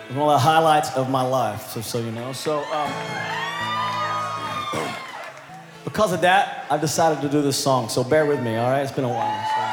It's one of the highlights of my life, so you know. Because of that, I've decided to do this song. So bear with me, all right? It's been a while. So.